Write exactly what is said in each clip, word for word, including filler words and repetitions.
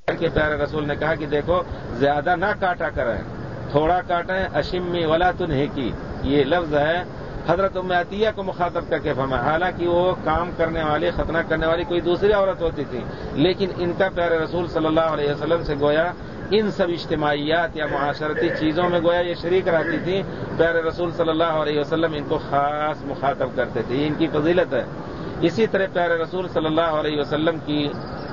کہ پیارے رسول نے کہا کہ دیکھو زیادہ نہ کاٹا کریں، تھوڑا کاٹیں، اشمی ولا تنہکی، یہ لفظ ہے حضرت ام عطیہ کو مخاطب کر کے فرمایا. حالانکہ وہ کام کرنے والی، ختنہ کرنے والی کوئی دوسری عورت ہوتی تھی، لیکن ان کا پیارے رسول صلی اللہ علیہ وسلم سے گویا ان سب اجتماعیات یا معاشرتی چیزوں میں گویا یہ شریک رہتی تھی. پیارے رسول صلی اللہ علیہ وسلم ان کو خاص مخاطب کرتے تھے، ان کی فضیلت ہے. اسی طرح پیارے رسول صلی اللہ علیہ وسلم کی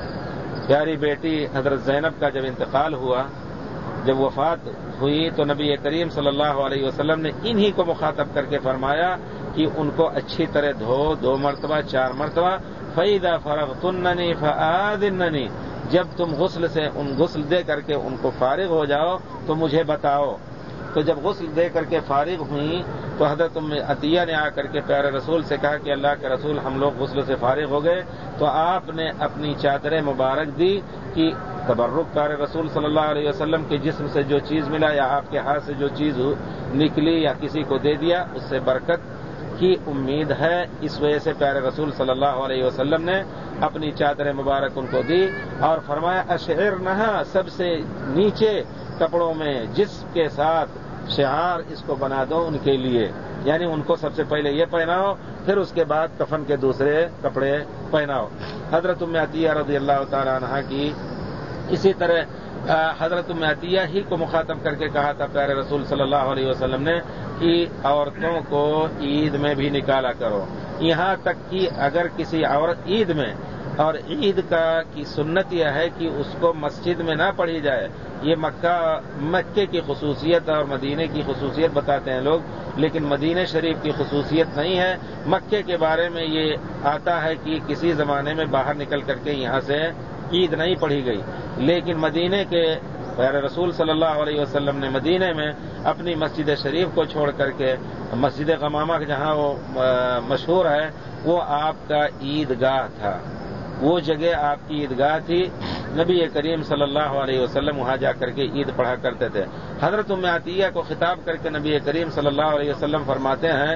پیاری بیٹی حضرت زینب کا جب انتقال ہوا، جب وفات ہوئی، تو نبی کریم صلی اللہ علیہ وسلم نے انہی کو مخاطب کر کے فرمایا کہ ان کو اچھی طرح دھو، دو مرتبہ، چار مرتبہ. فَإِذَا فَرَغْتُنَّنِي فَآذِنَّنِي، جب تم غسل سے ان غسل دے کر کے ان کو فارغ ہو جاؤ تو مجھے بتاؤ. تو جب غسل دے کر کے فارغ ہوئیں تو حضرت ام عطیہ نے آ کر کے پیارے رسول سے کہا کہ اللہ کے رسول ہم لوگ غسل سے فارغ ہو گئے. تو آپ نے اپنی چادر مبارک دی کہ تبرک پیارے رسول صلی اللہ علیہ وسلم کے جسم سے جو چیز ملا یا آپ کے ہاتھ سے جو چیز نکلی یا کسی کو دے دیا اس سے برکت کی امید ہے. اس وجہ سے پیارے رسول صلی اللہ علیہ وسلم نے اپنی چادر مبارک ان کو دی اور فرمایا اشعرنہا، سب سے نیچے کپڑوں میں جس کے ساتھ شعار اس کو بنا دو ان کے لیے، یعنی ان کو سب سے پہلے یہ پہناؤ، پھر اس کے بعد کفن کے دوسرے کپڑے پہناؤ. حضرت ام عطیہ رضی اللہ تعالی عنہا کی اسی طرح حضرت ام عطیہ ہی کو مخاطب کر کے کہا تھا پیارے رسول صلی اللہ علیہ وسلم نے کہ عورتوں کو عید میں بھی نکالا کرو. یہاں تک کہ اگر کسی عورت عید میں، اور عید کا کی سنت یہ ہے کہ اس کو مسجد میں نہ پڑھی جائے. یہ مکہ مکے کی خصوصیت اور مدینے کی خصوصیت بتاتے ہیں لوگ، لیکن مدینہ شریف کی خصوصیت نہیں ہے. مکے کے بارے میں یہ آتا ہے کہ کسی زمانے میں باہر نکل کر کے یہاں سے عید نہیں پڑھی گئی، لیکن مدینے کے پیارے رسول صلی اللہ علیہ وسلم نے مدینے میں اپنی مسجد شریف کو چھوڑ کر کے مسجد غمامہ جہاں وہ مشہور ہے وہ آپ کا عیدگاہ تھا، وہ جگہ آپ کی عیدگاہ تھی. نبی کریم صلی اللہ علیہ وسلم وہاں جا کر کے عید پڑھا کرتے تھے. حضرت ام عطیہ کو خطاب کر کے نبی کریم صلی اللہ علیہ وسلم فرماتے ہیں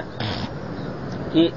کہ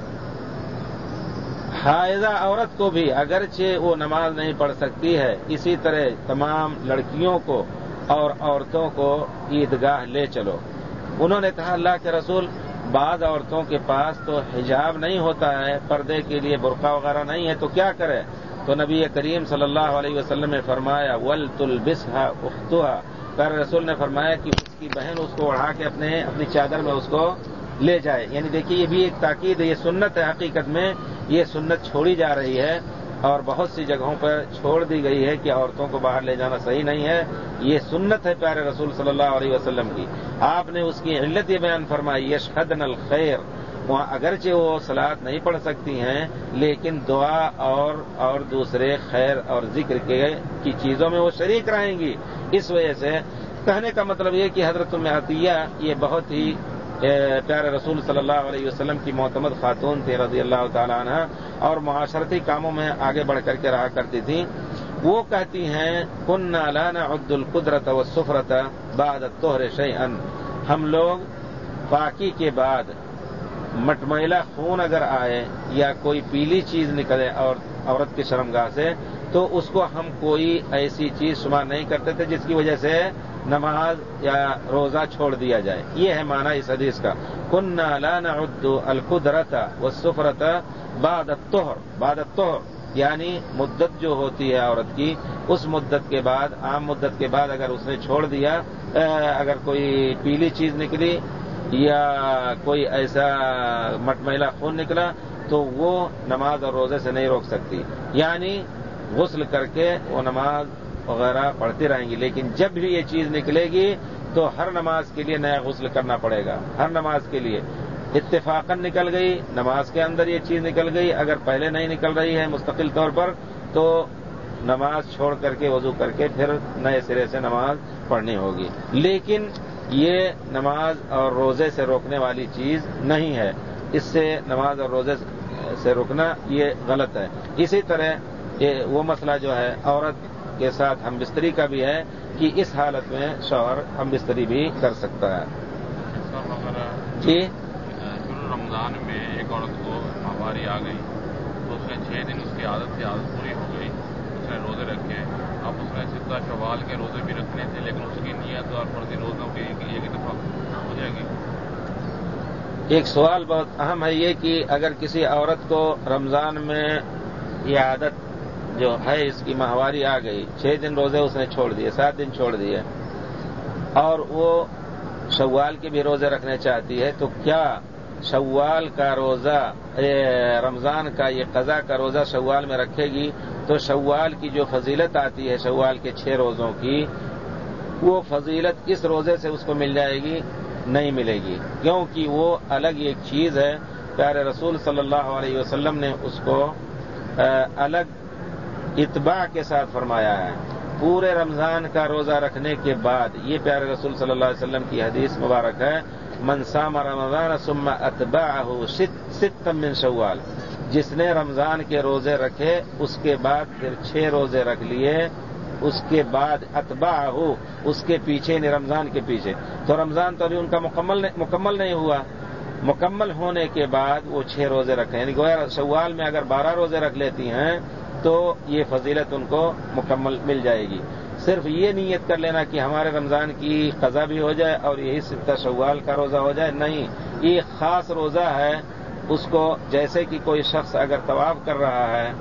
حائضہ عورت کو بھی اگرچہ وہ نماز نہیں پڑھ سکتی ہے، اسی طرح تمام لڑکیوں کو اور عورتوں کو عیدگاہ لے چلو. انہوں نے کہا اللہ کے رسول بعض عورتوں کے پاس تو حجاب نہیں ہوتا ہے، پردے کے لیے برقع وغیرہ نہیں ہے، تو کیا کرے؟ تو نبی کریم صلی اللہ علیہ وسلم نے فرمایا وَلْتُلْبِسْهَا أُخْتُهَا، پیارے رسول نے فرمایا کہ اس کی بہن اس کو اڑا کے اپنے اپنی چادر میں اس کو لے جائے. یعنی دیکھیے یہ بھی ایک تاکید ہے، یہ سنت ہے. حقیقت میں یہ سنت چھوڑی جا رہی ہے اور بہت سی جگہوں پر چھوڑ دی گئی ہے کہ عورتوں کو باہر لے جانا صحیح نہیں ہے. یہ سنت ہے پیارے رسول صلی اللہ علیہ وسلم کی. آپ نے اس کی علت یہ بیان فرمائی یشہدن الخیر، وہاں اگرچہ وہ صلاۃ نہیں پڑھ سکتی ہیں لیکن دعا اور اور دوسرے خیر اور ذکر کے کی چیزوں میں وہ شریک رہیں گی. اس وجہ سے کہنے کا مطلب یہ کہ حضرت ام عطیہ یہ بہت ہی پیارے رسول صلی اللہ علیہ وسلم کی معتمد خاتون تھی رضی اللہ تعالی عنہ، اور معاشرتی کاموں میں آگے بڑھ کر کے رہا کرتی تھیں. وہ کہتی ہیں کنا لا نعد القدرۃ والسفرۃ بعد الطہر شیئا، ہم لوگ پاکی کے بعد مٹمیلا خون اگر آئے یا کوئی پیلی چیز نکلے اور عورت کی شرمگاہ سے تو اس کو ہم کوئی ایسی چیز شمار نہیں کرتے تھے جس کی وجہ سے نماز یا روزہ چھوڑ دیا جائے. یہ ہے معنی اس حدیث کا. کنا لا نعد القدرۃ والسفرۃ بعد الطہر، بعد الطہر یعنی مدت جو ہوتی ہے عورت کی اس مدت کے بعد، عام مدت کے بعد اگر اس نے چھوڑ دیا، اگر کوئی پیلی چیز نکلی یا کوئی ایسا مٹمیلا خون نکلا تو وہ نماز اور روزے سے نہیں روک سکتی، یعنی غسل کر کے وہ نماز وغیرہ پڑھتی رہیں گی. لیکن جب بھی یہ چیز نکلے گی تو ہر نماز کے لیے نیا غسل کرنا پڑے گا. ہر نماز کے لیے اتفاقاً نکل گئی نماز کے اندر یہ چیز نکل گئی، اگر پہلے نہیں نکل رہی ہے مستقل طور پر تو نماز چھوڑ کر کے وضو کر کے پھر نئے سرے سے نماز پڑھنی ہوگی. لیکن یہ نماز اور روزے سے روکنے والی چیز نہیں ہے. اس سے نماز اور روزے سے روکنا یہ غلط ہے. اسی طرح یہ وہ مسئلہ جو ہے عورت کے ساتھ ہم بستری کا بھی ہے کہ اس حالت میں شوہر ہم بستری بھی کر سکتا ہے. جی رمضان میں ایک عورت کو ماہواری آ گئی تو اس نے چھ دن اس کی عادت سے عادت پوری ہو گئی، اس نے روزے رکھے. اب اس نے ستہ شوال کے روزے بھی رکھنے تھے لیکن اس کی نیت اور فرضی روزوں کی ایک ہی دفعہ ہو جائے گی؟ ایک سوال بہت اہم ہے یہ کہ اگر کسی عورت کو رمضان میں یہ عادت جو ہے اس کی ماہواری آ گئی، چھ دن روزے اس نے چھوڑ دیے، سات دن چھوڑ دیے، اور وہ شوال کے بھی روزے رکھنے چاہتی ہے، تو کیا شوال کا روزہ رمضان کا یہ قضا کا روزہ شوال میں رکھے گی تو شوال کی جو فضیلت آتی ہے شوال کے چھ روزوں کی، وہ فضیلت اس روزے سے اس کو مل جائے گی؟ نہیں ملے گی، کیونکہ وہ الگ ایک چیز ہے۔ پیارے رسول صلی اللہ علیہ وسلم نے اس کو الگ اتباع کے ساتھ فرمایا ہے۔ پورے رمضان کا روزہ رکھنے کے بعد، یہ پیارے رسول صلی اللہ علیہ وسلم کی حدیث مبارک ہے، من صام رمضان ثم اتبعہ ستا من شوال، جس نے رمضان کے روزے رکھے اس کے بعد پھر چھ روزے رکھ لیے، اس کے بعد اتبعہ اس کے پیچھے نہیں، رمضان کے پیچھے، تو رمضان تو ابھی ان کا مکمل مکمل نہیں ہوا، مکمل ہونے کے بعد وہ چھ روزے رکھے، یعنی گویا شوال میں اگر بارہ روزے رکھ لیتی ہیں تو یہ فضیلت ان کو مکمل مل جائے گی۔ صرف یہ نیت کر لینا کہ ہمارے رمضان کی قضا بھی ہو جائے اور یہی ستہ شوال کا روزہ ہو جائے، نہیں، یہ خاص روزہ ہے۔ اس کو جیسے کہ کوئی شخص اگر طواف کر رہا ہے،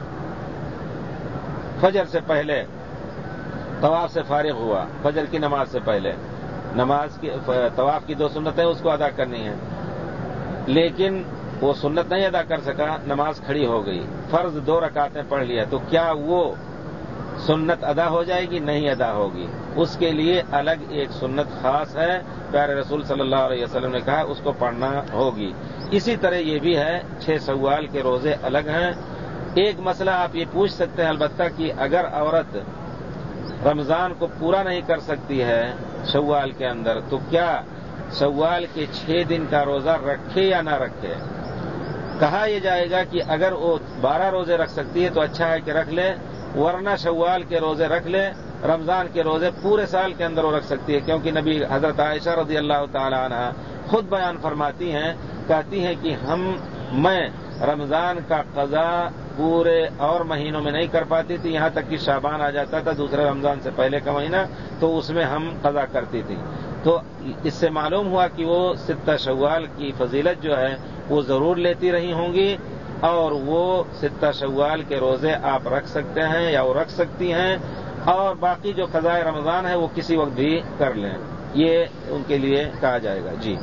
فجر سے پہلے طواف سے فارغ ہوا، فجر کی نماز سے پہلے، نماز کی طواف کی دو سنتیں اس کو ادا کرنی ہیں، لیکن وہ سنت نہیں ادا کر سکا، نماز کھڑی ہو گئی، فرض دو رکعتیں پڑھ لیا، تو کیا وہ سنت ادا ہو جائے گی؟ نہیں ادا ہوگی، اس کے لیے الگ ایک سنت خاص ہے، پیارے رسول صلی اللہ علیہ وسلم نے کہا اس کو پڑھنا ہوگی۔ اسی طرح یہ بھی ہے، چھ شوال کے روزے الگ ہیں۔ ایک مسئلہ آپ یہ پوچھ سکتے ہیں البتہ کہ اگر عورت رمضان کو پورا نہیں کر سکتی ہے شوال کے اندر تو کیا شوال کے چھ دن کا روزہ رکھے یا نہ رکھے؟ کہا یہ جائے گا کہ اگر وہ بارہ روزے رکھ سکتی ہے تو اچھا ہے کہ رکھ لے، ورنہ شوال کے روزے رکھ لے، رمضان کے روزے پورے سال کے اندر وہ رکھ سکتی ہے، کیونکہ نبی حضرت عائشہ رضی اللہ تعالی عنہ خود بیان فرماتی ہیں، کہتی ہیں کہ ہم میں رمضان کا قضا پورے اور مہینوں میں نہیں کر پاتی تھی، یہاں تک کہ شعبان آ جاتا تھا دوسرے رمضان سے پہلے کا مہینہ، تو اس میں ہم قضا کرتی تھی۔ تو اس سے معلوم ہوا کہ وہ ستہ شوال کی فضیلت جو ہے وہ ضرور لیتی رہی ہوں گی، اور وہ ستہ شوال کے روزے آپ رکھ سکتے ہیں یا وہ رکھ سکتی ہیں، اور باقی جو قضاء رمضان ہے وہ کسی وقت بھی کر لیں، یہ ان کے لیے کہا جائے گا۔ جی،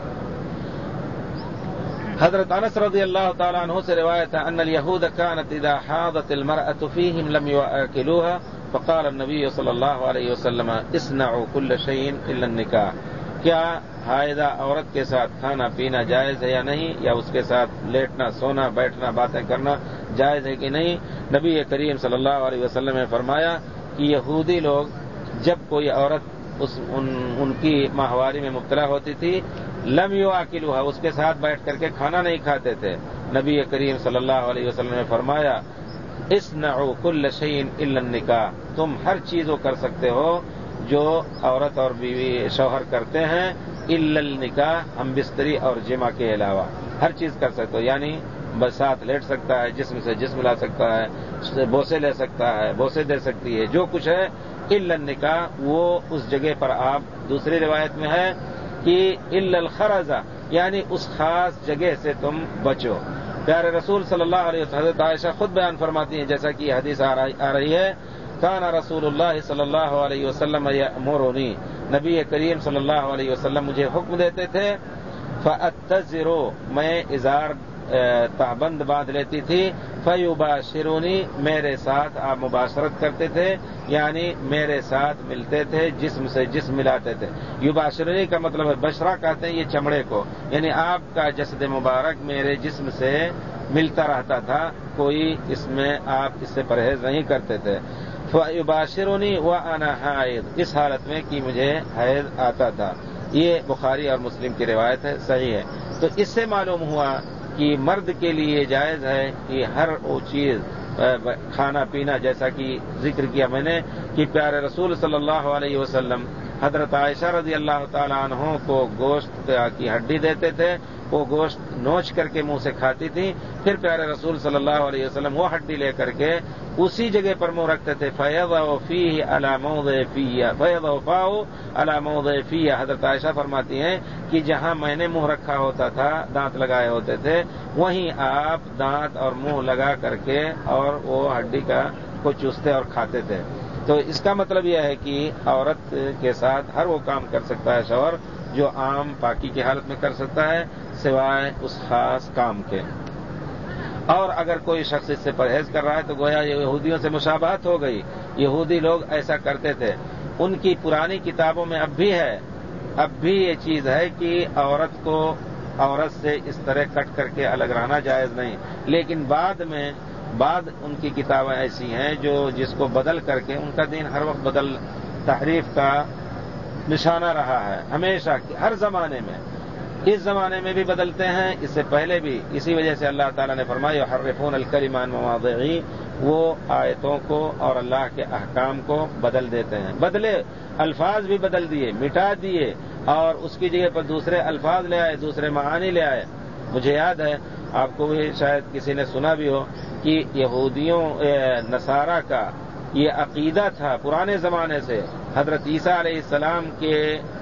حضرت انس رضی اللہ تعالیٰ عنہ سے روایت ہے ان الیہود كانت اذا حاضت المرأة فیہم لم یؤکلوها فقال النبی صلی اللہ علیہ وسلم اصنعوا كل شیء الا النکاح، کیا حائضہ عورت کے ساتھ کھانا پینا جائز ہے یا نہیں، یا اس کے ساتھ لیٹنا سونا بیٹھنا باتیں کرنا جائز ہے کہ نہیں؟ نبی کریم صلی اللہ علیہ وسلم نے فرمایا کہ یہودی لوگ جب کوئی عورت اس ان, ان کی ماہواری میں مبتلا ہوتی تھی، لم یؤکلوها، اس کے ساتھ بیٹھ کر کے کھانا نہیں کھاتے تھے۔ نبی کریم صلی اللہ علیہ وسلم نے فرمایا اصنعوا كل شيء الا النکاح، تم ہر چیز وہ کر سکتے ہو جو عورت اور بیوی شوہر کرتے ہیں، الا النکاح، ہم بستری اور جمع کے علاوہ ہر چیز کر سکتے ہو، یعنی بس ساتھ لیٹ سکتا ہے، جسم سے جسم لا سکتا ہے، بوسے لے سکتا ہے، بوسے دے سکتی ہے، جو کچھ ہے الا النکاح، وہ اس جگہ پر آپ، دوسری روایت میں ہے کہ الا الخرز، یعنی اس خاص جگہ سے تم بچو۔ پیارے رسول صلی اللہ علیہ وسلم، حضرت عائشہ خود بیان فرماتی ہیں جیسا کہ حدیث آ رہی ہے، کان رسول اللہ صلی اللہ علیہ وسلم یأمرنی، نبی کریم صلی اللہ علیہ وسلم مجھے حکم دیتے تھے، فأتزرو، میں ازار تابند باندھ لیتی تھی، فیباشرونی، میرے ساتھ آپ مباشرت کرتے تھے، یعنی میرے ساتھ ملتے تھے، جسم سے جسم ملاتے تھے۔ یباشرونی کا مطلب ہے بشرہ کہتے ہیں یہ چمڑے کو، یعنی آپ کا جسد مبارک میرے جسم سے ملتا رہتا تھا، کوئی اس میں آپ اس سے پرہیز نہیں کرتے تھے۔ فیباشرونی وانا حائض، اس حالت میں کہ مجھے حیض آتا تھا۔ یہ بخاری اور مسلم کی روایت ہے، صحیح ہے۔ تو اس سے معلوم ہوا کہ مرد کے لیے جائز ہے کہ ہر وہ چیز کھانا پینا، جیسا کہ ذکر کیا میں نے کہ پیارے رسول صلی اللہ علیہ وسلم حضرت عائشہ رضی اللہ تعالیٰ عنہ کو گوشت کی ہڈی دیتے تھے، وہ گوشت نوچ کر کے منہ سے کھاتی تھی، پھر پیارے رسول صلی اللہ علیہ وسلم وہ ہڈی لے کر کے اسی جگہ پر منہ رکھتے تھے، فَيَضَعُ فِيهِ عَلَى مَوْضِعِ فِيهِ فَيَضَعُ فَاهُ عَلَى مَوْضِعِ فِيهِ حضرت عائشہ فرماتی ہیں کہ جہاں میں نے منہ رکھا ہوتا تھا، دانت لگائے ہوتے تھے، وہیں آپ دانت اور منہ لگا کر کے اور وہ ہڈی کا کو چوستے اور کھاتے تھے۔ تو اس کا مطلب یہ ہے کہ عورت کے ساتھ ہر وہ کام کر سکتا ہے شوہر جو عام پاکی کی حالت میں کر سکتا ہے، سوائے اس خاص کام کے۔ اور اگر کوئی شخص اس سے پرہیز کر رہا ہے تو گویا یہ یہودیوں سے مشابہت ہو گئی۔ یہودی لوگ ایسا کرتے تھے، ان کی پرانی کتابوں میں اب بھی ہے، اب بھی یہ چیز ہے کہ عورت کو عورت سے اس طرح کٹ کر کے الگ رہنا جائز نہیں، لیکن بعد میں بعد ان کی کتابیں ایسی ہیں جو جس کو بدل کر کے ان کا دین ہر وقت بدل تحریف کا نشانہ رہا ہے، ہمیشہ ہر زمانے میں، اس زمانے میں بھی بدلتے ہیں، اس سے پہلے بھی۔ اسی وجہ سے اللہ تعالیٰ نے فرمایا یحرفون الکلم عن مواضعہ، وہ آیتوں کو اور اللہ کے احکام کو بدل دیتے ہیں، بدلے الفاظ بھی بدل دیے، مٹا دیے اور اس کی جگہ پر دوسرے الفاظ لے آئے، دوسرے معانی لے آئے۔ مجھے یاد ہے، آپ کو بھی شاید کسی نے سنا بھی ہو کہ یہودیوں نصارہ کا یہ عقیدہ تھا پرانے زمانے سے، حضرت عیسیٰ علیہ السلام کے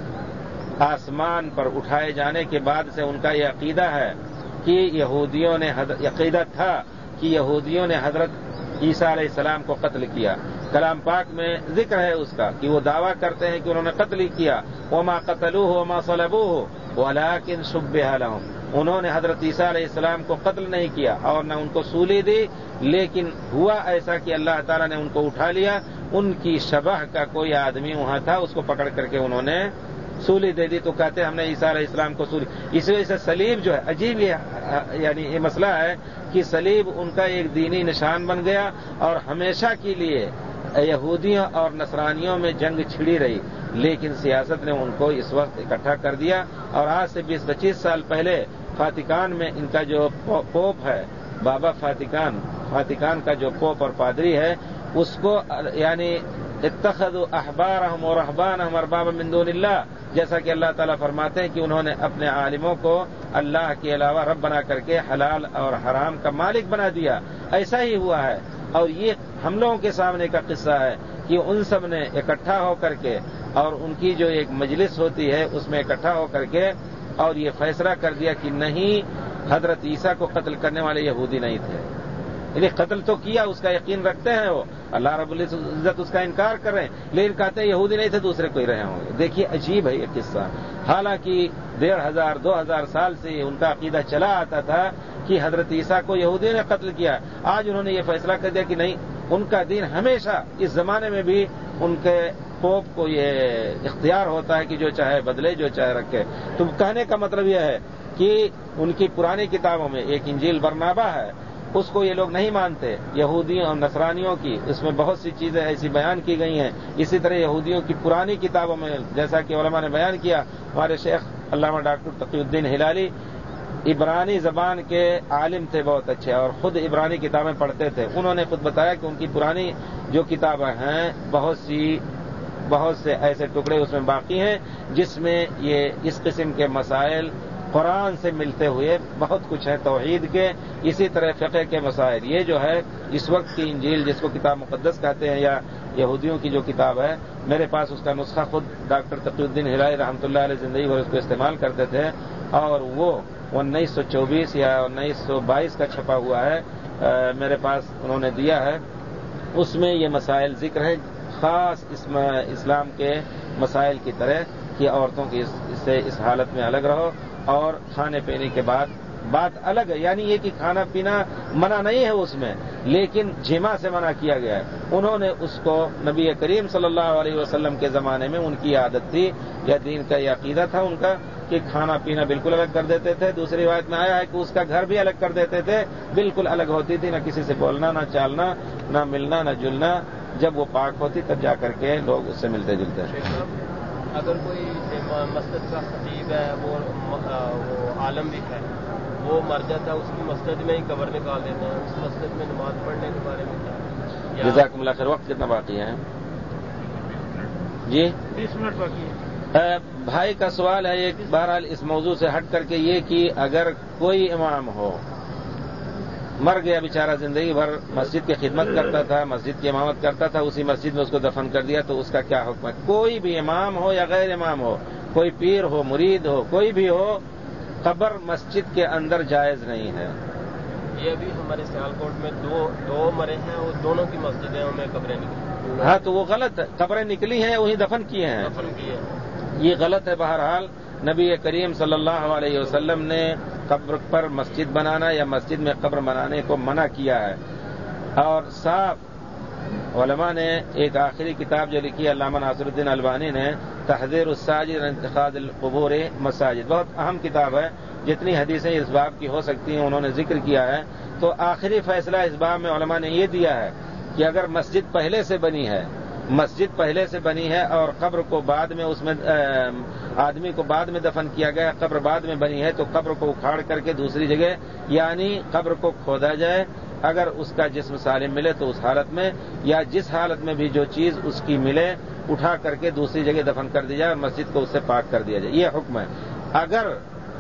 آسمان پر اٹھائے جانے کے بعد سے ان کا یہ عقیدہ ہے کہ یہودیوں نے عقیدہ تھا کہ یہودیوں نے حضرت عیسیٰ علیہ السلام کو قتل کیا۔ کلام پاک میں ذکر ہے اس کا کہ وہ دعویٰ کرتے ہیں کہ انہوں نے قتل کیا، وما قتلوہ وما صلبوہ ولکن شبہ لہم، انہوں نے حضرت عیسیٰ علیہ السلام کو قتل نہیں کیا اور نہ ان کو سولی دی، لیکن ہوا ایسا کہ اللہ تعالیٰ نے ان کو اٹھا لیا، ان کی شبہ کا کوئی آدمی وہاں تھا، اس کو پکڑ کر کے انہوں نے سولی دے دی، تو کہتے ہیں ہم نے عیسیٰ علیہ السلام کو سولی۔ اس وجہ سے صلیب جو ہے عجیب، یعنی یہ مسئلہ ہے کہ صلیب ان کا ایک دینی نشان بن گیا اور ہمیشہ کے لیے یہودیوں اور نصرانیوں میں جنگ چھڑی رہی، لیکن سیاست نے ان کو اس وقت اکٹھا کر دیا اور آج سے بیس پچیس سال پہلے فاتیکان میں ان کا جو پوپ ہے، بابا فاتیکان فاتیکان کا جو پوپ اور پادری ہے، اس کو یعنی اتخذوا احبارهم ورهبانهم اربابا من دون اللہ، جیسا کہ اللہ تعالیٰ فرماتے ہیں کہ انہوں نے اپنے عالموں کو اللہ کے علاوہ رب بنا کر کے حلال اور حرام کا مالک بنا دیا۔ ایسا ہی ہوا ہے، اور یہ ہم لوگوں کے سامنے کا قصہ ہے کہ ان سب نے اکٹھا ہو کر کے اور ان کی جو ایک مجلس ہوتی ہے اس میں اکٹھا ہو کر کے اور یہ فیصلہ کر دیا کہ نہیں، حضرت عیسیٰ کو قتل کرنے والے یہودی نہیں تھے، یعنی قتل تو کیا، اس کا یقین رکھتے ہیں وہ، اللہ رب العزت اس کا انکار کر رہے ہیں، لیکن کہتے ہیں یہودی نہیں تھے، دوسرے کوئی رہے ہوں گے۔ دیکھیے عجیب ہے یہ قصہ، حالانکہ ڈیڑھ ہزار دو ہزار سال سے ان کا عقیدہ چلا آتا تھا کہ حضرت عیسیٰ کو یہودیوں نے قتل کیا، آج انہوں نے یہ فیصلہ کر دیا کہ نہیں، ان کا دین ہمیشہ اس زمانے میں بھی ان کے پوپ کو یہ اختیار ہوتا ہے کہ جو چاہے بدلے، جو چاہے رکھے۔ تو کہنے کا مطلب یہ ہے کہ ان کی پرانی کتابوں میں ایک انجیل برنابا ہے، اس کو یہ لوگ نہیں مانتے، یہودیوں اور نصرانیوں کی اس میں بہت سی چیزیں ایسی بیان کی گئی ہیں۔ اسی طرح یہودیوں کی پرانی کتابوں میں جیسا کہ علماء نے بیان کیا، ہمارے شیخ علامہ ڈاکٹر تقی الدین ہلالی عبرانی زبان کے عالم تھے بہت اچھے، اور خود عبرانی کتابیں پڑھتے تھے، انہوں نے خود بتایا کہ ان کی پرانی جو کتابیں ہیں بہت سی بہت سے ایسے ٹکڑے اس میں باقی ہیں جس میں یہ اس قسم کے مسائل قرآن سے ملتے ہوئے بہت کچھ ہے توحید کے، اسی طرح فقہ کے مسائل۔ یہ جو ہے اس وقت کی انجیل جس کو کتاب مقدس کہتے ہیں یا یہودیوں کی جو کتاب ہے، میرے پاس اس کا نسخہ خود ڈاکٹر تقی الدین ہلالی رحمۃ اللہ علیہ زندگی بھر اس کو استعمال کرتے تھے، اور وہ انیس سو چوبیس یا انیس سو بائیس کا چھپا ہوا ہے، میرے پاس انہوں نے دیا ہے۔ اس میں یہ مسائل ذکر ہے، خاص اسلام کے مسائل کی طرح کہ عورتوں کی اس سے اس حالت میں الگ رہو، اور کھانے پینے کے بعد بات الگ ہے، یعنی یہ کہ کھانا پینا منع نہیں ہے اس میں، لیکن جماع سے منع کیا گیا ہے۔ انہوں نے اس کو نبی کریم صلی اللہ علیہ وسلم کے زمانے میں ان کی عادت تھی یا دین کا یہ عقیدہ تھا ان کا کہ کھانا پینا بالکل الگ کر دیتے تھے۔ دوسری روایت میں آیا ہے کہ اس کا گھر بھی الگ کر دیتے تھے، بالکل الگ ہوتی تھی، نہ کسی سے بولنا، نہ چالنا، نہ ملنا، نہ جلنا، جب وہ پاک ہوتی تب جا کر کے لوگ اس سے ملتے جلتے ہیں۔ اگر کوئی مسجد کا خطیب ہے، وہ عالم بھی ہے، وہ مر جاتا ہے، اس کی مسجد میں ہی قبر نکال دیتے ہیں، اس مسجد میں نماز پڑھنے کے بارے میں کیا؟ جزاکم اللہ خیر۔ وقت کتنا باقی ہے؟ جی بیس منٹ باقی ہے. بھائی کا سوال ہے ایک، بہرحال اس موضوع سے ہٹ کر کے یہ کہ اگر کوئی امام ہو مر گیا بیچارہ، زندگی بھر مسجد کی خدمت کرتا تھا، مسجد کی امامت کرتا تھا، اسی مسجد میں اس کو دفن کر دیا تو اس کا کیا حکم ہے؟ کوئی بھی امام ہو یا غیر امام ہو، کوئی پیر ہو، مرید ہو، کوئی بھی ہو، قبر مسجد کے اندر جائز نہیں ہے. یہ ابھی ہمارے سیالکوٹ میں دو دو مرے ہیں اور دونوں کی مسجدیں میں قبریں نکلی. ہاں تو وہ غلط ہے، قبریں نکلی ہیں وہیں دفن کیے ہیں، دفن کیے ہیں. یہ غلط ہے. بہرحال نبی کریم صلی اللہ علیہ وسلم نے قبر پر مسجد بنانا یا مسجد میں قبر بنانے کو منع کیا ہے. اور صاف علماء نے ایک آخری کتاب جو لکھی علامہ ناصر الدین البانی نے، تحذیر الساجد عن اتخاذ القبور مساجد، بہت اہم کتاب ہے. جتنی حدیثیں اس باب کی ہو سکتی ہیں انہوں نے ذکر کیا ہے. تو آخری فیصلہ اس باب میں علماء نے یہ دیا ہے کہ اگر مسجد پہلے سے بنی ہے، مسجد پہلے سے بنی ہے اور قبر کو بعد میں اس میں آدمی کو بعد میں دفن کیا گیا، قبر بعد میں بنی ہے، تو قبر کو اکھاڑ کر کے دوسری جگہ یعنی قبر کو کھودا جائے. اگر اس کا جسم سالم ملے تو اس حالت میں، یا جس حالت میں بھی جو چیز اس کی ملے اٹھا کر کے دوسری جگہ دفن کر دی جائے اور مسجد کو اس سے پاک کر دیا جائے. یہ حکم ہے. اگر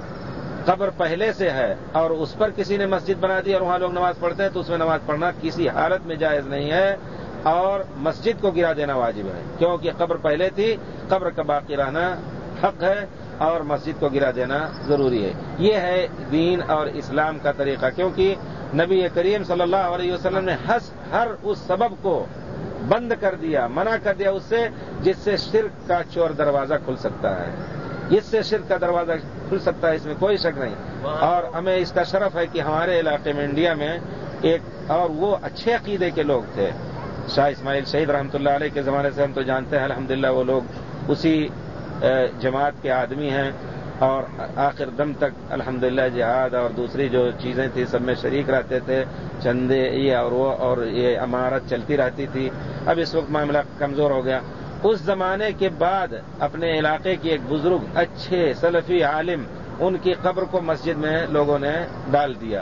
قبر پہلے سے ہے اور اس پر کسی نے مسجد بنا دی اور وہاں لوگ نماز پڑھتے ہیں تو اس میں نماز پڑھنا کسی حالت میں جائز نہیں ہے، اور مسجد کو گرا دینا واجب ہے، کیونکہ قبر پہلے تھی، قبر کا باقی رہنا حق ہے اور مسجد کو گرا دینا ضروری ہے. یہ ہے دین اور اسلام کا طریقہ، کیونکہ نبی کریم صلی اللہ علیہ وسلم نے ہر اس سبب کو بند کر دیا، منع کر دیا اس سے جس سے شرک کا چور دروازہ کھل سکتا ہے. اس سے شرک کا دروازہ کھل سکتا ہے، اس میں کوئی شک نہیں. اور ہمیں اس کا شرف ہے کہ ہمارے علاقے میں انڈیا میں ایک، اور وہ اچھے عقیدے کے لوگ تھے، شاہ اسماعیل شہید رحمۃ اللہ علیہ کے زمانے سے ہم تو جانتے ہیں الحمدللہ، وہ لوگ اسی جماعت کے آدمی ہیں اور آخر دم تک الحمدللہ جہاد اور دوسری جو چیزیں تھیں سب میں شریک رہتے تھے. چندے یہ اور وہ اور یہ امارت چلتی رہتی تھی. اب اس وقت معاملہ کمزور ہو گیا. اس زمانے کے بعد اپنے علاقے کے ایک بزرگ اچھے سلفی عالم، ان کی قبر کو مسجد میں لوگوں نے ڈال دیا.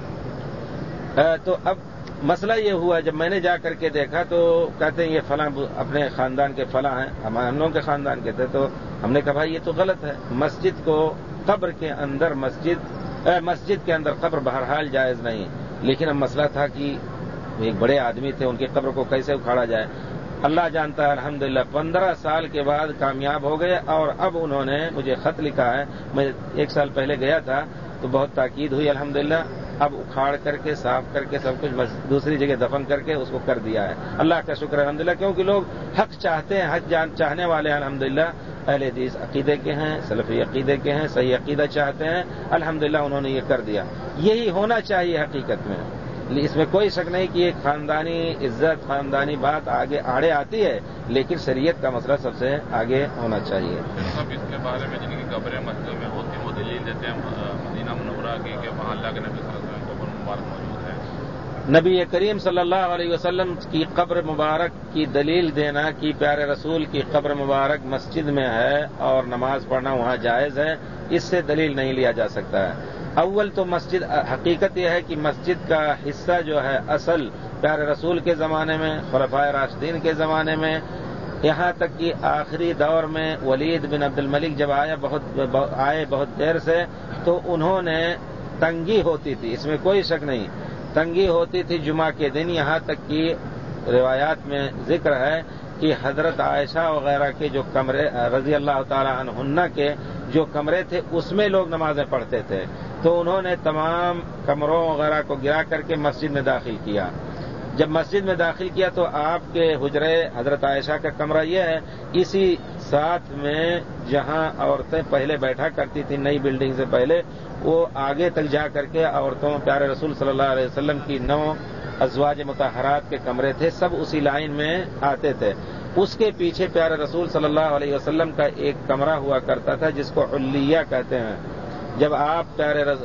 تو اب مسئلہ یہ ہوا، جب میں نے جا کر کے دیکھا تو کہتے ہیں یہ فلاں اپنے خاندان کے فلاں ہیں، ہم لوگوں کے خاندان کے تھے. تو ہم نے کہا بھائی یہ تو غلط ہے، مسجد کو قبر کے اندر مسجد مسجد کے اندر قبر بہرحال جائز نہیں. لیکن اب مسئلہ تھا کہ ایک بڑے آدمی تھے، ان کی قبر کو کیسے اکھاڑا جائے. اللہ جانتا ہے الحمدللہ پندرہ سال کے بعد کامیاب ہو گئے، اور اب انہوں نے مجھے خط لکھا ہے. میں ایک سال پہلے گیا تھا تو بہت تاکید ہوئی الحمدللہ. اب اکھاڑ کر کے صاف کر کے سب کچھ دوسری جگہ دفن کر کے اس کو کر دیا ہے. اللہ کا شکر ہے الحمدللہ، کیونکہ لوگ حق چاہتے ہیں، حق جان چاہنے والے ہیں الحمدللہ، اہل حدیث عقیدے کے ہیں، سلفی عقیدے کے ہیں، صحیح عقیدہ چاہتے ہیں. الحمدللہ انہوں نے یہ کر دیا. یہی ہونا چاہیے حقیقت میں، اس میں کوئی شک نہیں کہ ایک خاندانی عزت، خاندانی بات آگے آڑے آتی ہے، لیکن شریعت کا مسئلہ سب سے آگے ہونا چاہیے. اس کے بارے میں جن کی قبریں مسجد میں ہوتی ہیں وہ دلیل دیتے ہیں مدینہ منورہ کی کہ وہاں اللہ کے نبی صلی اللہ علیہ وسلم قبر مبارک موجود ہے. نبی کریم صلی اللہ علیہ وسلم کی قبر مبارک کی دلیل دینا کہ پیارے رسول کی قبر مبارک مسجد میں ہے اور نماز پڑھنا وہاں جائز ہے، اس سے دلیل نہیں لیا جا سکتا ہے. اول تو مسجد، حقیقت یہ ہے کہ مسجد کا حصہ جو ہے اصل پیارے رسول کے زمانے میں، خلفائے راشدین کے زمانے میں، یہاں تک کہ آخری دور میں ولید بن عبد الملک جب آیا بہت آئے بہت دیر سے، تو انہوں نے تنگی ہوتی تھی، اس میں کوئی شک نہیں، تنگی ہوتی تھی جمعہ کے دن. یہاں تک کہ روایات میں ذکر ہے کہ حضرت عائشہ وغیرہ کے جو کمرے رضی اللہ تعالی عنہن کے جو کمرے تھے اس میں لوگ نمازیں پڑھتے تھے. تو انہوں نے تمام کمروں وغیرہ کو گرا کر کے مسجد میں داخل کیا. جب مسجد میں داخل کیا تو آپ کے حجرے حضرت عائشہ کا کمرہ یہ ہے، اسی ساتھ میں جہاں عورتیں پہلے بیٹھا کرتی تھیں نئی بلڈنگ سے پہلے، وہ آگے تک جا کر کے عورتوں پیارے رسول صلی اللہ علیہ وسلم کی نو ازواج مطہرات کے کمرے تھے، سب اسی لائن میں آتے تھے. اس کے پیچھے پیارے رسول صلی اللہ علیہ وسلم کا ایک کمرہ ہوا کرتا تھا جس کو علیہ کہتے ہیں. جب آپ پیارے رس...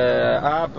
آپ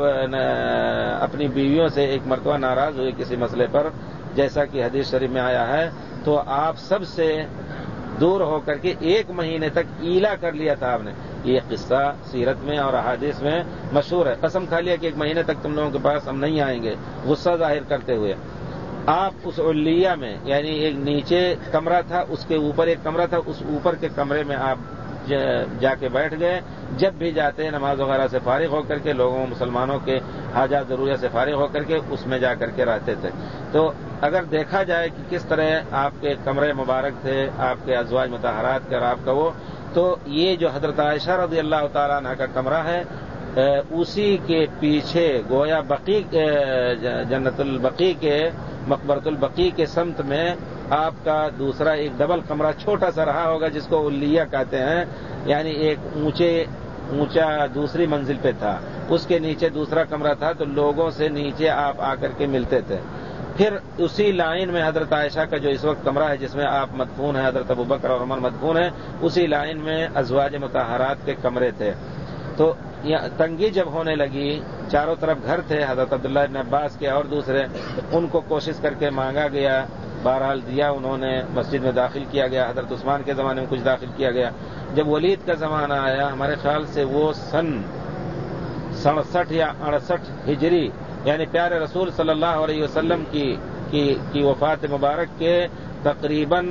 اپنی بیویوں سے ایک مرتبہ ناراض ہوئے کسی مسئلے پر، جیسا کہ حدیث شریف میں آیا ہے، تو آپ سب سے دور ہو کر کے ایک مہینے تک ایلا کر لیا تھا آپ نے. یہ قصہ سیرت میں اور احادیث میں مشہور ہے. قسم کھا لیا کہ ایک مہینے تک تم لوگوں کے پاس ہم نہیں آئیں گے، غصہ ظاہر کرتے ہوئے. آپ اس علیہ میں یعنی ایک نیچے کمرہ تھا، اس کے اوپر ایک کمرہ تھا، اس اوپر کے کمرے میں آپ جا کے بیٹھ گئے. جب بھی جاتے نماز وغیرہ سے فارغ ہو کر کے، لوگوں مسلمانوں کے حاجات ضروریات سے فارغ ہو کر کے اس میں جا کر کے رہتے تھے. تو اگر دیکھا جائے کہ کس طرح آپ کے کمرے مبارک تھے، آپ کے ازواج مطہرات کے اور آپ کا وہ، تو یہ جو حضرت عائشہ رضی اللہ تعالیٰ عنہ کا کمرہ ہے، اسی کے پیچھے گویا بقیع جنت البقیع کے مقبرۃ البقیع کے سمت میں آپ کا دوسرا ایک ڈبل کمرہ چھوٹا سا رہا ہوگا، جس کو علیہ کہتے ہیں، یعنی ایک اونچے اونچا دوسری منزل پہ تھا. اس کے نیچے دوسرا کمرہ تھا، تو لوگوں سے نیچے آپ آ کر کے ملتے تھے. پھر اسی لائن میں حضرت عائشہ کا جو اس وقت کمرہ ہے جس میں آپ مدفون ہیں، حضرت ابوبکر اور عمر مدفون ہیں، اسی لائن میں ازواج مطہرات کے کمرے تھے. تو تنگی جب ہونے لگی، چاروں طرف گھر تھے، حضرت عبداللہ ابن عباس کے اور دوسرے، ان کو کوشش کر کے مانگا گیا، بہرحال دیا انہوں نے، مسجد میں داخل کیا گیا. حضرت عثمان کے زمانے میں کچھ داخل کیا گیا. جب ولید کا زمانہ آیا، ہمارے خیال سے وہ سن سڑسٹھ یا اڑسٹھ ہجری، یعنی پیارے رسول صلی اللہ علیہ وسلم کی کی, کی وفات مبارک کے تقریباً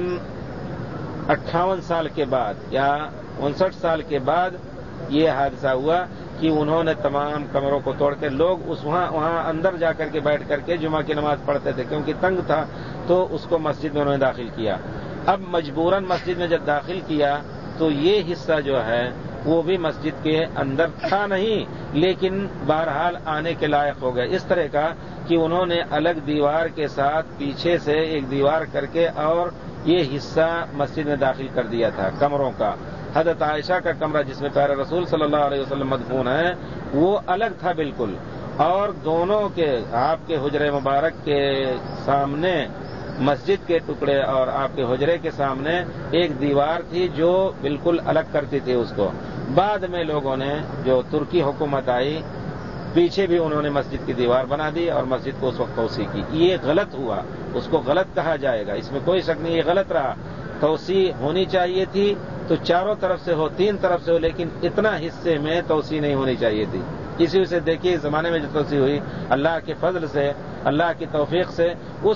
اٹھاون سال کے بعد یا انسٹھ سال کے بعد یہ حادثہ ہوا کہ انہوں نے تمام کمروں کو توڑ کے، لوگ اس وہاں وہاں اندر جا کر کے بیٹھ کر کے جمعہ کی نماز پڑھتے تھے، کیونکہ تنگ تھا، تو اس کو مسجد میں انہوں نے داخل کیا. اب مجبوراً مسجد میں جب داخل کیا تو یہ حصہ جو ہے وہ بھی مسجد کے اندر تھا نہیں، لیکن بہرحال آنے کے لائق ہو گئے. اس طرح کا کہ انہوں نے الگ دیوار کے ساتھ پیچھے سے ایک دیوار کر کے اور یہ حصہ مسجد میں داخل کر دیا تھا کمروں کا. حضرت عائشہ کا کمرہ جس میں پیارے رسول صلی اللہ علیہ وسلم مدفون ہیں وہ الگ تھا بالکل، اور دونوں کے آپ کے حجرے مبارک کے سامنے مسجد کے ٹکڑے اور آپ کے حجرے کے سامنے ایک دیوار تھی جو بالکل الگ کرتی تھی اس کو. بعد میں لوگوں نے، جو ترکی حکومت آئی، پیچھے بھی انہوں نے مسجد کی دیوار بنا دی اور مسجد کو اس وقت توسیع کی. یہ غلط ہوا، اس کو غلط کہا جائے گا، اس میں کوئی شک نہیں، یہ غلط رہا. توسیع ہونی چاہیے تھی تو چاروں طرف سے ہو، تین طرف سے ہو، لیکن اتنا حصے میں توسیع نہیں ہونی چاہیے تھی. اسی سے دیکھیے زمانے میں جو توسیع ہوئی اللہ کے فضل سے، اللہ کی توفیق سے، اس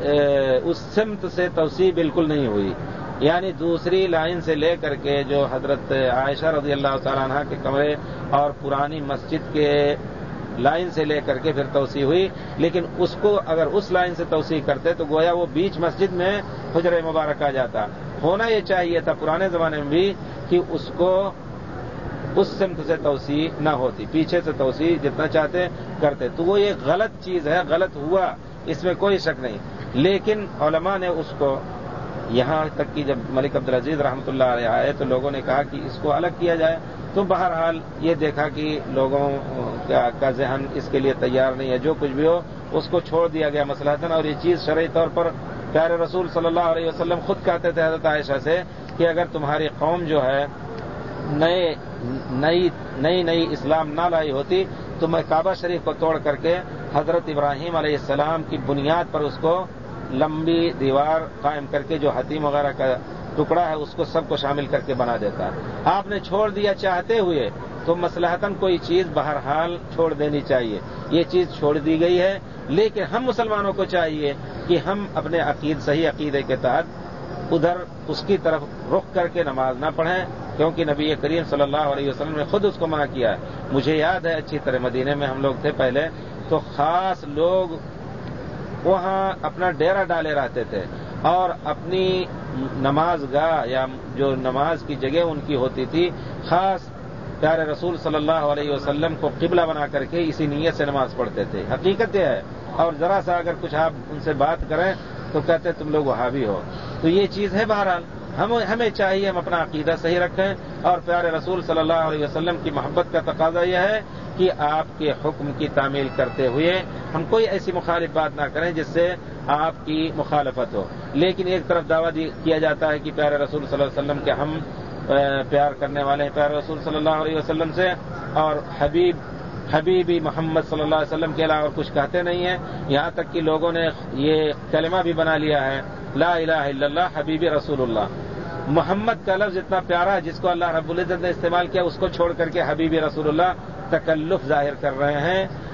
اس سمت سے توسیع بالکل نہیں ہوئی. یعنی دوسری لائن سے لے کر کے جو حضرت عائشہ رضی اللہ تعالیٰ عنہ کے کمرے اور پرانی مسجد کے لائن سے لے کر کے پھر توسیع ہوئی، لیکن اس کو اگر اس لائن سے توسیع کرتے تو گویا وہ بیچ مسجد میں حجرہ مبارک آ جاتا. ہونا یہ چاہیے تھا پرانے زمانے میں بھی کہ اس کو اس سمت سے توسیع نہ ہوتی، پیچھے سے توسیع جتنا چاہتے کرتے. تو وہ یہ غلط چیز ہے، غلط ہوا، اس میں کوئی شک نہیں. لیکن علماء نے اس کو یہاں تک کہ جب ملک عبدالعزیز رحمۃ اللہ علیہ آئے تو لوگوں نے کہا کہ اس کو الگ کیا جائے، تو بہرحال یہ دیکھا کہ لوگوں کا ذہن اس کے لیے تیار نہیں ہے، جو کچھ بھی ہو اس کو چھوڑ دیا گیا مصلحتاً. اور یہ چیز شرعی طور پر پیارے رسول صلی اللہ علیہ وسلم خود کہتے تھے حضرت عائشہ سے کہ اگر تمہاری قوم جو ہے نئے نئی نئی نئی اسلام نہ لائی ہوتی تو میں کعبہ شریف کو توڑ کر کے حضرت ابراہیم علیہ السلام کی بنیاد پر اس کو لمبی دیوار قائم کر کے جو حتیم وغیرہ کا ٹکڑا ہے اس کو سب کو شامل کر کے بنا دیتا. آپ نے چھوڑ دیا چاہتے ہوئے، تو مصلحتاً کوئی چیز بہرحال چھوڑ دینی چاہیے. یہ چیز چھوڑ دی گئی ہے، لیکن ہم مسلمانوں کو چاہیے کہ ہم اپنے عقید صحیح عقیدے کے تحت ادھر اس کی طرف رخ کر کے نماز نہ پڑھیں، کیونکہ نبی کریم صلی اللہ علیہ وسلم نے خود اس کو منع کیا ہے. مجھے یاد ہے اچھی طرح، مدینے میں ہم لوگ تھے پہلے، تو خاص لوگ وہاں اپنا ڈیرا ڈالے رہتے تھے اور اپنی نماز گاہ یا جو نماز کی جگہ ان کی ہوتی تھی، خاص پیارے رسول صلی اللہ علیہ وسلم کو قبلہ بنا کر کے اسی نیت سے نماز پڑھتے تھے. حقیقت یہ ہے. اور ذرا سا اگر کچھ آپ ان سے بات کریں تو کہتے تم لوگ وہابی ہو. تو یہ چیز ہے. بہرحال ہم ہمیں چاہیے ہم اپنا عقیدہ صحیح رکھیں، اور پیارے رسول صلی اللہ علیہ وسلم کی محبت کا تقاضا یہ ہے کہ آپ کے حکم کی تعمیل کرتے ہوئے ہم کوئی ایسی مخالف بات نہ کریں جس سے آپ کی مخالفت ہو. لیکن ایک طرف دعویٰ کیا جاتا ہے کہ پیارے رسول صلی اللہ علیہ وسلم کے ہم پیار کرنے والے ہیں پیارے رسول صلی اللہ علیہ وسلم سے، اور حبیب حبیبی محمد صلی اللہ علیہ وسلم کے علاوہ کچھ کہتے نہیں ہیں. یہاں تک کہ لوگوں نے یہ کلمہ بھی بنا لیا ہے، لا الہ الا اللہ حبیبی رسول اللہ. محمد کا لفظ اتنا پیارا ہے جس کو اللہ رب العزت نے استعمال کیا، اس کو چھوڑ کر کے حبیبی رسول اللہ تکلف ظاہر کر رہے ہیں.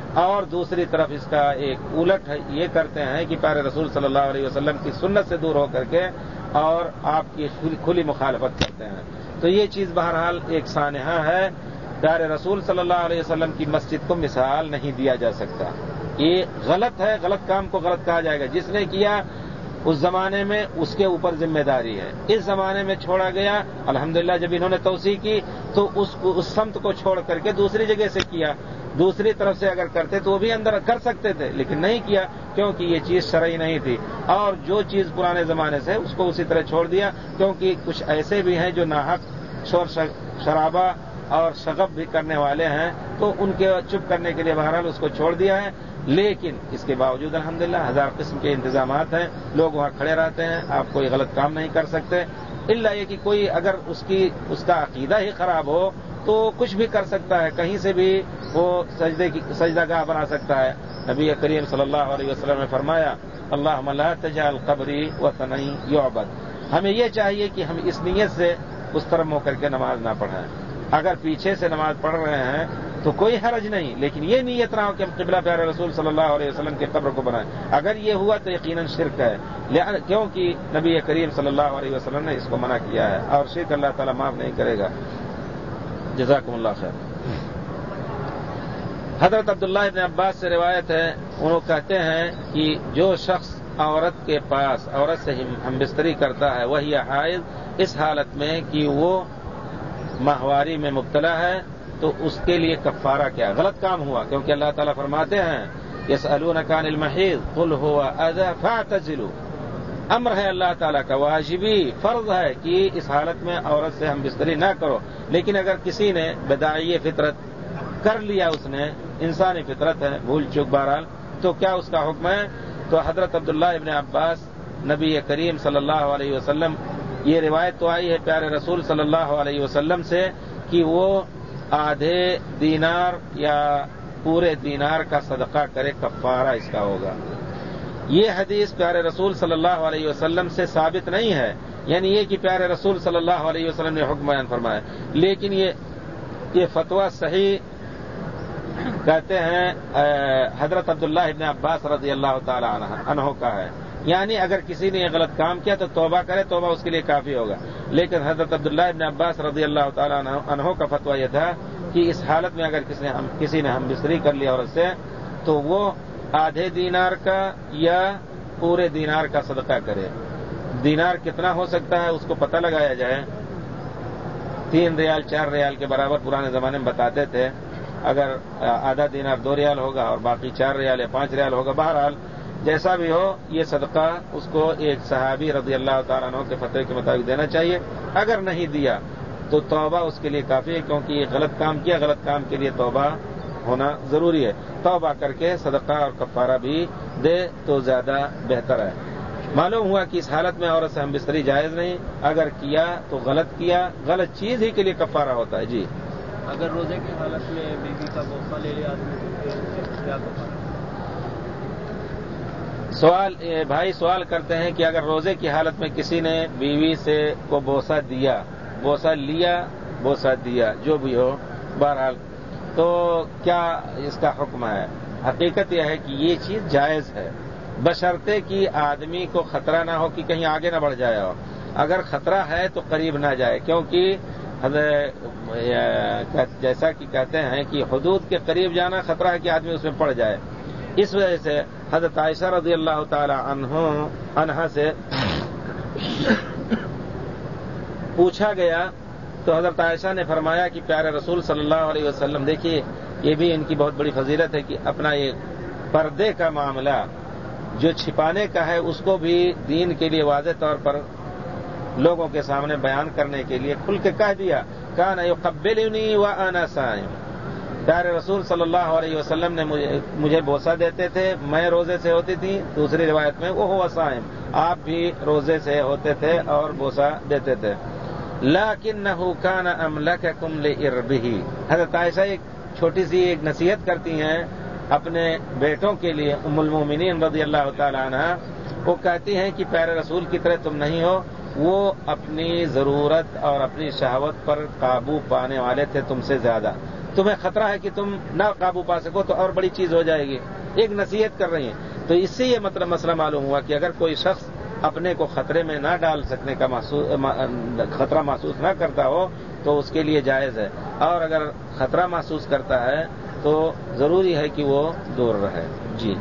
اور دوسری طرف اس کا ایک الٹ یہ کرتے ہیں کہ پیارے رسول صلی اللہ علیہ وسلم کی سنت سے دور ہو کر کے اور آپ کی کھلی مخالفت کرتے ہیں. تو یہ چیز بہرحال ایک سانحہ ہے. پیارے رسول صلی اللہ علیہ وسلم کی مسجد کو مثال نہیں دیا جا سکتا. یہ غلط ہے، غلط کام کو غلط کہا جائے گا. جس نے کیا اس زمانے میں اس کے اوپر ذمہ داری ہے. اس زمانے میں چھوڑا گیا، الحمدللہ جب انہوں نے توسیع کی تو اس کو اس سمت کو چھوڑ کر کے دوسری جگہ سے کیا. دوسری طرف سے اگر کرتے تو وہ بھی اندر کر سکتے تھے، لیکن نہیں کیا کیونکہ یہ چیز شرعی نہیں تھی. اور جو چیز پرانے زمانے سے اس کو اسی طرح چھوڑ دیا، کیونکہ کچھ ایسے بھی ہیں جو ناحق شور شرابہ اور شغب بھی کرنے والے ہیں، تو ان کے چپ کرنے کے لیے بہرحال اس کو چھوڑ دیا ہے. لیکن اس کے باوجود الحمدللہ ہزار قسم کے انتظامات ہیں، لوگ وہاں کھڑے رہتے ہیں، آپ کوئی غلط کام نہیں کر سکتے. الا یہ کہ کوئی اگر اس کی اس کا عقیدہ ہی خراب ہو تو کچھ بھی کر سکتا ہے، کہیں سے بھی وہ سجدے کی سجدہ گاہ بنا سکتا ہے. نبی کریم صلی اللہ علیہ وسلم نے فرمایا اللہم لا تجعل قبری وطنا یعبد. ہمیں یہ چاہیے کہ ہم اس نیت سے اس طرف ہو کر کے نماز نہ پڑھیں. اگر پیچھے سے نماز پڑھ رہے ہیں تو کوئی حرج نہیں، لیکن یہ نیت نہ ہو کہ ہم قبلہ پیارے رسول صلی اللہ علیہ وسلم کے قبر کو بنائیں. اگر یہ ہوا تو یقیناً شرک ہے، کیونکہ نبی کریم صلی اللہ علیہ وسلم نے اس کو منع کیا ہے، اور شرک اللہ تعالیٰ معاف نہیں کرے گا. جزاکم اللہ خیر. حضرت عبداللہ ابن عباس سے روایت ہے، انہوں کہتے ہیں کہ جو شخص عورت کے پاس عورت سے ہم بستری کرتا ہے وہی حائض، اس حالت میں کہ وہ ماہواری میں مبتلا ہے، تو اس کے لیے کفارہ کیا؟ غلط کام ہوا، کیونکہ اللہ تعالیٰ فرماتے ہیں یسألونک عن المحیض قل هو اذی فاعتزلوا. امر ہے اللہ تعالیٰ کا، واجبی فرض ہے کہ اس حالت میں عورت سے ہم بستری نہ کرو. لیکن اگر کسی نے بداعی فطرت کر لیا، اس نے انسانی فطرت ہے، بھول چوک بہرحال، تو کیا اس کا حکم ہے؟ تو حضرت عبداللہ ابن عباس نبی کریم صلی اللہ علیہ وسلم، یہ روایت تو آئی ہے پیارے رسول صلی اللہ علیہ وسلم سے کہ وہ آدھے دینار یا پورے دینار کا صدقہ کرے، کفارہ اس کا ہوگا. یہ حدیث پیارے رسول صلی اللہ علیہ وسلم سے ثابت نہیں ہے، یعنی یہ کہ پیارے رسول صلی اللہ علیہ وسلم نے حکم بیان فرمایا، لیکن یہ یہ فتویٰ صحیح کہتے ہیں حضرت عبداللہ ابن عباس رضی اللہ تعالی عنہ کا ہے. یعنی اگر کسی نے یہ غلط کام کیا تو توبہ کرے، توبہ اس کے لیے کافی ہوگا. لیکن حضرت عبداللہ ابن عباس رضی اللہ تعالی عنہ کا فتویٰ یہ تھا کہ اس حالت میں اگر کسی نے ہم کسی نے ہم بستری کر لیا عورت سے تو وہ آدھے دینار کا یا پورے دینار کا صدقہ کرے. دینار کتنا ہو سکتا ہے اس کو پتہ لگایا جائے. تین ریال چار ریال کے برابر پرانے زمانے میں بتاتے تھے. اگر آدھا دینار دو ریال ہوگا اور باقی چار ریال یا پانچ ریال ہوگا، بہرحال جیسا بھی ہو یہ صدقہ اس کو ایک صحابی رضی اللہ تعالیٰ عنہ کے فتوے کے مطابق دینا چاہیے. اگر نہیں دیا تو توبہ اس کے لیے کافی ہے، کیونکہ یہ غلط کام کیا، غلط کام کے لیے توبہ ہونا ضروری ہے. توبہ کر کے صدقہ اور کفارہ بھی دے تو زیادہ بہتر ہے. معلوم ہوا کہ اس حالت میں عورت سے ہم بستری جائز نہیں، اگر کیا تو غلط کیا، غلط چیز ہی کے لیے کفارہ ہوتا ہے. جی اگر روزے کی حالت میں بیوی کا بوسہ لے لے آدمی تو کیا کفارہ؟ سوال بھائی سوال کرتے ہیں کہ اگر روزے کی حالت میں کسی نے بیوی سے کو بوسہ دیا، بوسہ لیا، بوسہ دیا، جو بھی ہو بہرحال، تو کیا اس کا حکم ہے؟ حقیقت یہ ہے کہ یہ چیز جائز ہے، بشرطے کہ آدمی کو خطرہ نہ ہو کہ کہیں آگے نہ بڑھ جائے ہو. اگر خطرہ ہے تو قریب نہ جائے، کیونکہ جیسا کہ کہتے ہیں کہ حدود کے قریب جانا خطرہ ہے کہ آدمی اس میں پڑ جائے. اس وجہ سے حضرت عائشہ رضی اللہ تعالی عنہا سے پوچھا گیا تو حضرت عائشہ نے فرمایا کہ پیارے رسول صلی اللہ علیہ وسلم، دیکھیے یہ بھی ان کی بہت بڑی فضیلت ہے کہ اپنا یہ پردے کا معاملہ جو چھپانے کا ہے اس کو بھی دین کے لیے واضح طور پر لوگوں کے سامنے بیان کرنے کے لیے کھل کے کہہ دیا. کان یقبلنی وانا صائم، پیارے رسول صلی اللہ علیہ وسلم نے مجھے بوسہ دیتے تھے، میں روزے سے ہوتی تھی. دوسری روایت میں وہ ہوا صائم، آپ بھی روزے سے ہوتے تھے اور بوسہ دیتے تھے. لکنہ کان املککم لعربہ، حضرت عائشہ ایک چھوٹی سی ایک نصیحت کرتی ہیں اپنے بیٹوں کے لیے، ام المومنین رضی اللہ تعالی عنہ. وہ کہتی ہیں کہ پیارے رسول کی طرح تم نہیں ہو، وہ اپنی ضرورت اور اپنی شہوت پر قابو پانے والے تھے تم سے زیادہ. تمہیں خطرہ ہے کہ تم نہ قابو پا سکو تو اور بڑی چیز ہو جائے گی. ایک نصیحت کر رہی ہیں. تو اس سے یہ مطلب مسئلہ معلوم ہوا کہ اگر کوئی شخص اپنے کو خطرے میں نہ ڈال سکنے کا خطرہ محسوس نہ کرتا ہو تو اس کے لیے جائز ہے, اور اگر خطرہ محسوس کرتا ہے تو ضروری ہے کہ وہ دور رہے. جی.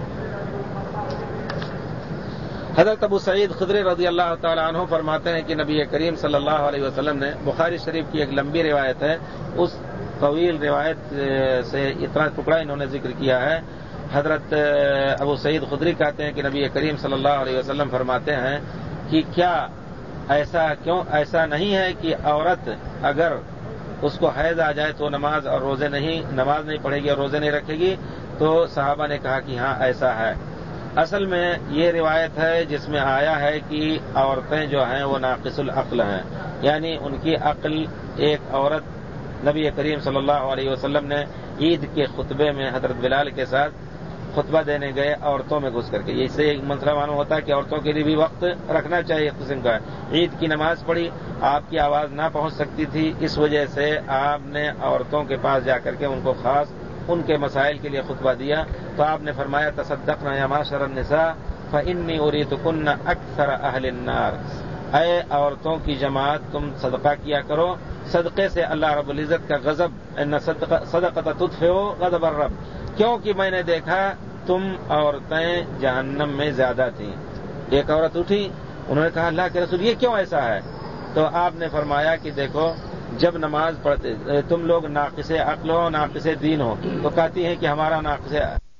حضرت ابو سعید خدری رضی اللہ تعالی عنہ فرماتے ہیں کہ نبی کریم صلی اللہ علیہ وسلم نے, بخاری شریف کی ایک لمبی روایت ہے, اس طویل روایت سے اتنا ٹکڑا انہوں نے ذکر کیا ہے. حضرت ابو سعید خدری کہتے ہیں کہ نبی کریم صلی اللہ علیہ وسلم فرماتے ہیں کہ کیا ایسا کیوں ایسا نہیں ہے کہ عورت اگر اس کو حیض آ جائے تو نماز اور روزے نہیں نماز نہیں پڑھے گی اور روزے نہیں رکھے گی؟ تو صحابہ نے کہا کہ ہاں ایسا ہے. اصل میں یہ روایت ہے جس میں آیا ہے کہ عورتیں جو ہیں وہ ناقص العقل ہیں, یعنی ان کی عقل. ایک عورت نبی کریم صلی اللہ علیہ وسلم نے عید کے خطبے میں حضرت بلال کے ساتھ خطبہ دینے گئے عورتوں میں گھس کر کے. اس سے ایک مسئلہ معلوم ہوتا ہے کہ عورتوں کے لیے بھی وقت رکھنا چاہیے اس قسم کا. عید کی نماز پڑھی, آپ کی آواز نہ پہنچ سکتی تھی, اس وجہ سے آپ نے عورتوں کے پاس جا کر کے ان کو خاص ان کے مسائل کے لیے خطبہ دیا. تو آپ نے فرمایا تصدقنا یا معاشر النساء فانی اریتکن اکثر اہل النار. اے عورتوں کی جماعت تم صدقہ کیا کرو, صدقے سے اللہ رب العزت کا غضب, ان صدقۃ تطفئ غضب الرب, کیونکہ میں نے دیکھا تم عورتیں جہنم میں زیادہ تھیں. ایک عورت اٹھی, انہوں نے کہا اللہ کے رسول یہ کیوں ایسا ہے؟ تو آپ نے فرمایا کہ دیکھو جب نماز پڑھتے تم لوگ ناقص عقل ہو ناقص دین ہو, تو کہتی ہیں کہ ہمارا ناقص